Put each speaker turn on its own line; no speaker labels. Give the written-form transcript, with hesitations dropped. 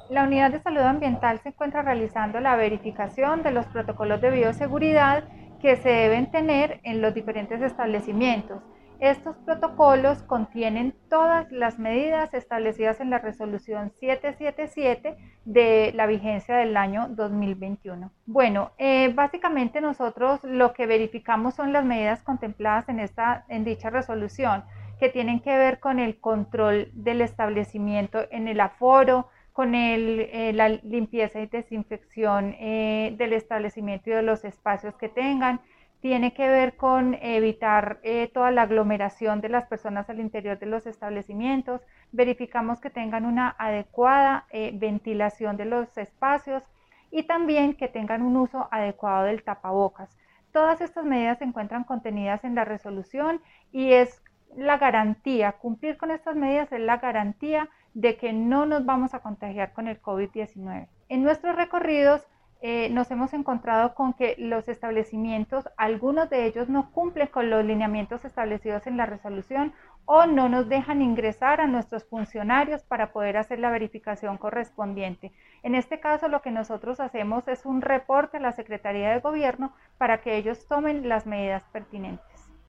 La Unidad de Salud Ambiental se encuentra realizando la verificación de los protocolos de bioseguridad que se deben tener en los diferentes establecimientos. Estos protocolos contienen todas las medidas establecidas en la resolución 777 de la vigencia del año 2021. Bueno, básicamente nosotros lo que verificamos son las medidas contempladas en dicha resolución, que tienen que ver con el control del establecimiento en el aforo, con la limpieza y desinfección del establecimiento y de los espacios que tengan. Tiene que ver con evitar toda la aglomeración de las personas al interior de los establecimientos. Verificamos que tengan una adecuada ventilación de los espacios y también que tengan un uso adecuado del tapabocas. Todas estas medidas se encuentran contenidas en la resolución y es la garantía, cumplir con estas medidas es la garantía de que no nos vamos a contagiar con el COVID-19. En nuestros recorridos nos hemos encontrado con que los establecimientos, algunos de ellos no cumplen con los lineamientos establecidos en la resolución o no nos dejan ingresar a nuestros funcionarios para poder hacer la verificación correspondiente. En este caso, lo que nosotros hacemos es un reporte a la Secretaría de Gobierno para que ellos tomen las medidas pertinentes.